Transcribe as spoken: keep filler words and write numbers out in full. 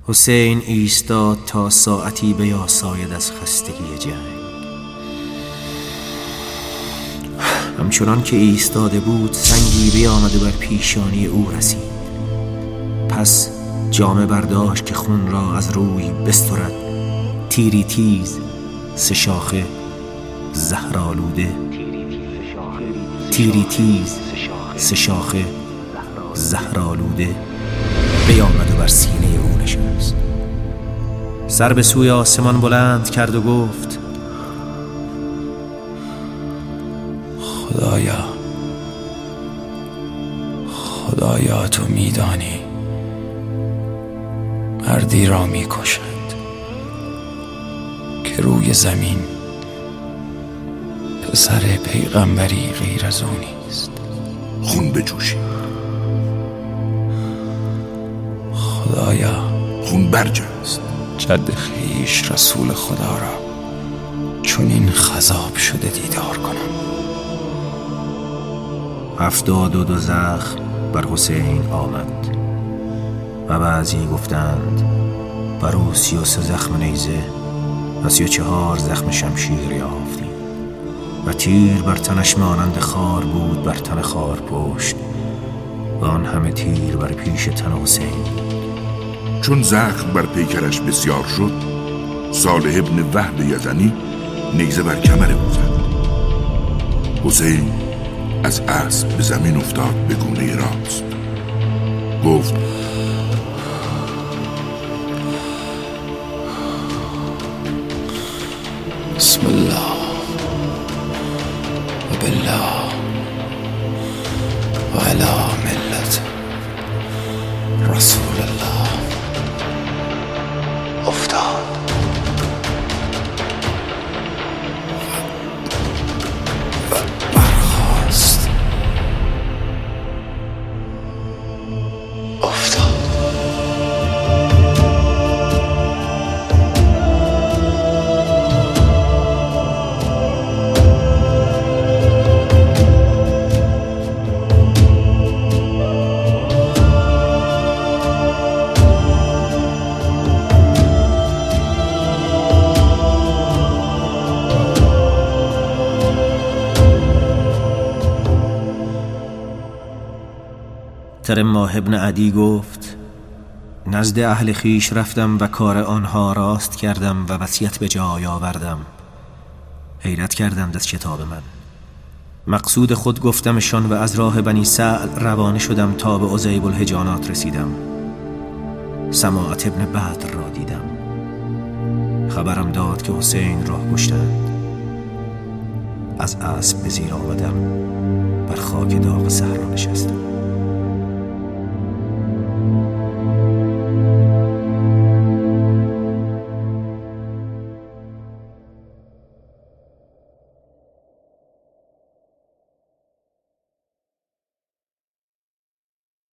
حسین ایستاد تا ساعتی بیاساید از خستگی جنگ. همچنان که ایستاده بود سنگی بیامد و بر پیشانی او رسید. پس جامه برداشت که خون را از روی بسترد. تیری تیز سه شاخه زهرآلوده، تیری تیز سه شاخه زهرآلوده بیامد و بر سینه او نشست. سر به سوی آسمان بلند کرد و گفت: خدایا، خدایا تو میدانی مردی را میکشند که روی زمین پسر پیغمبری غیر از او نیست. خون بجوشی. خدایا، خون برجست. جد خویش رسول خدا را چون این خضاب شده دیدار کنم. هفتاد و دو زخم بر حسین آمد و بعضی گفتند بر او سی و سه زخم نیزه و سی و چهار زخم شمشیر یافتیم و تیر بر تنش مانند خار بود بر تن خار پشت و آن همه تیر بر پیش تن حسین. چون زخم بر پیکرش بسیار شد، صالح ابن وهب یزنی نیزه بر کمر او زد. حسین از اسب به زمین افتاد به گونه راست. گفت: بسم الله و بالله و علی ملت رسول الله. افتاد و برخاست. افتاد. ترماه ابن عدی گفت: نزد اهل خیش رفتم و کار آنها راست کردم و وصیت به جای آوردم. حیرت کردند از کتاب من. مقصود خود گفتمشان و از راه بنی سعد روانه شدم تا به عزیب الحجانات رسیدم. سماعت ابن بدر را دیدم. خبرم داد که حسین را کشتند. از اسب به زیر آمدم، بر خاک داغ صحرا نشستم.